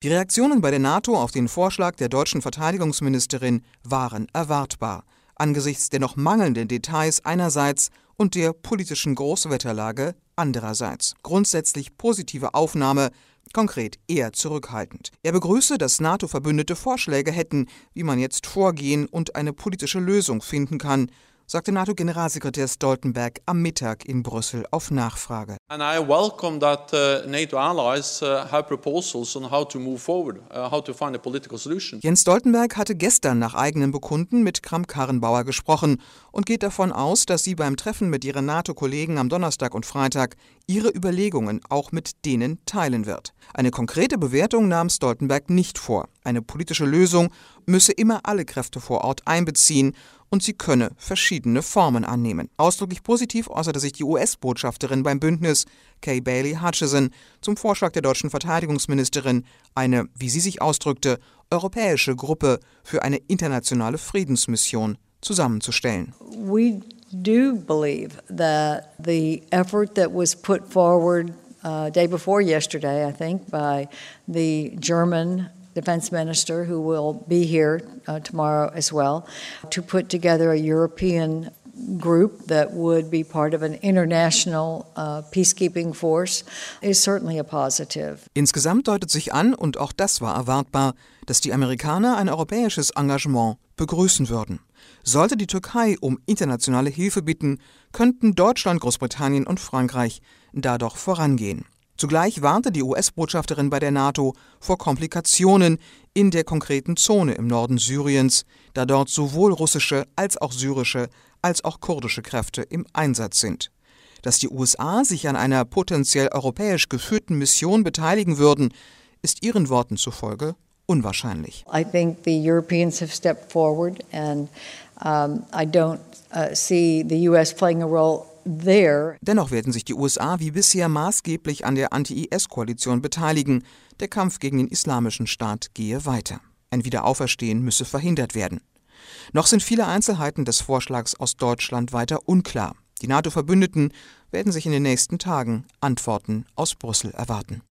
Die Reaktionen bei der NATO auf den Vorschlag der deutschen Verteidigungsministerin waren erwartbar, angesichts der noch mangelnden Details einerseits und der politischen Großwetterlage andererseits. Grundsätzlich positive Aufnahme, konkret eher zurückhaltend. Er begrüße, dass NATO-Verbündete Vorschläge hätten, wie man jetzt vorgehen und eine politische Lösung finden kann, sagte NATO-Generalsekretär Stoltenberg am Mittag in Brüssel auf Nachfrage. And I welcome that NATO allies have proposals on how to move forward, how to find a political solution. Jens Stoltenberg hatte gestern nach eigenem Bekunden mit Kramp-Karrenbauer gesprochen und geht davon aus, dass sie beim Treffen mit ihren NATO-Kollegen am Donnerstag und Freitag ihre Überlegungen auch mit denen teilen wird. Eine konkrete Bewertung nahm Stoltenberg nicht vor. Eine politische Lösung müsse immer alle Kräfte vor Ort einbeziehen und sie könne verschiedene Formen annehmen. Ausdrücklich positiv äußerte sich die US-Botschafterin beim Bündnis, Kay Bailey Hutchison, zum Vorschlag der deutschen Verteidigungsministerin, eine, wie sie sich ausdrückte, europäische Gruppe für eine internationale Friedensmission zusammenzustellen. We do believe that the effort that was put forward day before yesterday, I think, by the German defense minister, who will be here tomorrow as well, to put together a European group that would be part of an international peacekeeping force, is certainly a positive. Insgesamt deutet sich an, und auch das war erwartbar, dass die Amerikaner ein europäisches Engagement begrüßen würden. Sollte die Türkei um internationale Hilfe bitten, könnten Deutschland, Großbritannien und Frankreich da doch vorangehen. Zugleich warnte die US-Botschafterin bei der NATO vor Komplikationen in der konkreten Zone im Norden Syriens, da dort sowohl russische als auch syrische als auch kurdische Kräfte im Einsatz sind. Dass die USA sich an einer potenziell europäisch geführten Mission beteiligen würden, ist ihren Worten zufolge unwahrscheinlich. I think the Europeans have stepped forward and I don't see the US playing a role there. Dennoch werden sich die USA wie bisher maßgeblich an der Anti-IS-Koalition beteiligen. Der Kampf gegen den Islamischen Staat gehe weiter. Ein Wiederauferstehen müsse verhindert werden. Noch sind viele Einzelheiten des Vorschlags aus Deutschland weiter unklar. Die NATO-Verbündeten werden sich in den nächsten Tagen Antworten aus Brüssel erwarten.